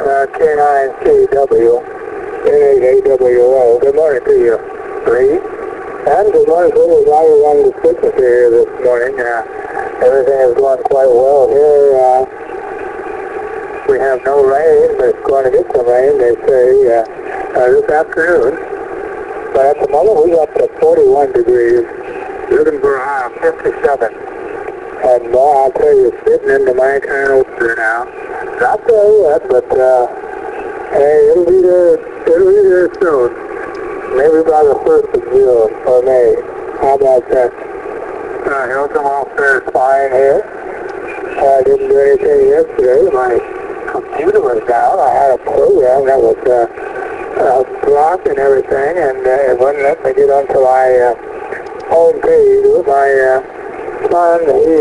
K9CW, N8AWO. Good morning to you, Lee. And good morning to everybody along the frequency here this morning. Everything is going quite well here. We have no rain, but it's going to get some rain, they say, this afternoon. But at the moment, we're up to 41 degrees, looking for a high of 57. And more, I'll tell you, it's getting into my kind of opener now. Not there yet, but hey, it'll be there soon. Maybe by the 1st of June or May. How about that? Hilton Welfare is fine here. I didn't do anything yesterday. My computer was down. I had a program that was blocked and everything, and it wouldn't let me get onto my home page with my son.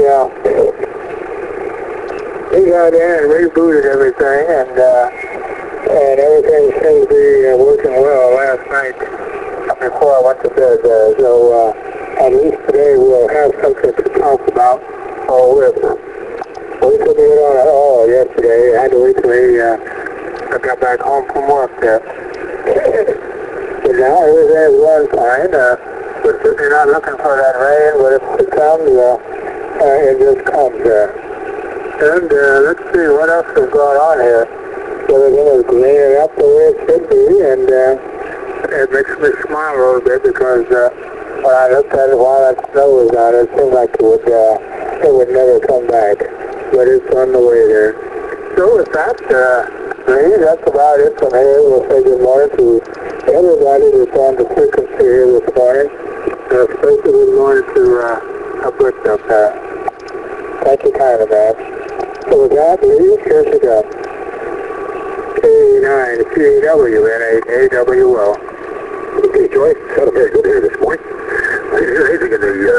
He got in and rebooted everything, and everything seemed to be working well last night before I went to bed. So at least today we'll have something to talk about. We couldn't get on at all yesterday. I had to wait till I got back home from work there. But now everything is going fine. We're certainly not looking for that rain, but if it comes, it just comes. And let's see what else is going on here. Everything is greening up the way it should be, and it makes me smile a little bit because when I looked at it while that snow was out, it seemed like it would never come back. But it's on the way there. So with that, Lee, that's about it from here. We'll say good morning to everybody that's on the frequency here this morning. Especially good morning to Britt up there. Thank you kindly, man. So with that, Lee, here's it up. K9CW, N8AWO. Okay, Joyce, had a very good